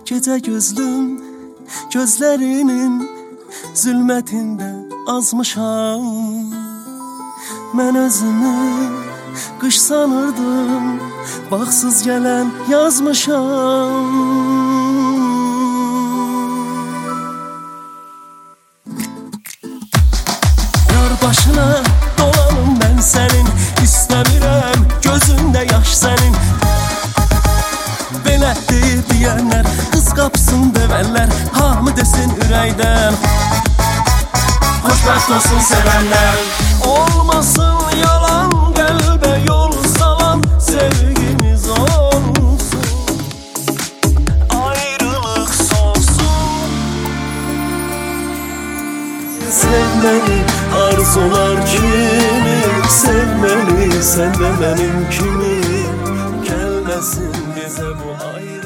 Gecə gözlüm gözlərinin zülmətində azmışam. Mən özümü qış sanırdım, baxsız gələn yazmışam. Yar başına dolanım mən sənin, istəmirəm gözündə yaş sənin. Belə deyir deyənlər, qız qapsın dövərlər, hamı desin ürəkdən. Xoşbəxt olsun sevənlər. Olmasın yalan, qəlbə yol salan, sevgimiz olsun, ayrılıq solsun. Sevməni arzular kimi, sevməni sən də mənim kimi. Gəlməsin bizə bu ay.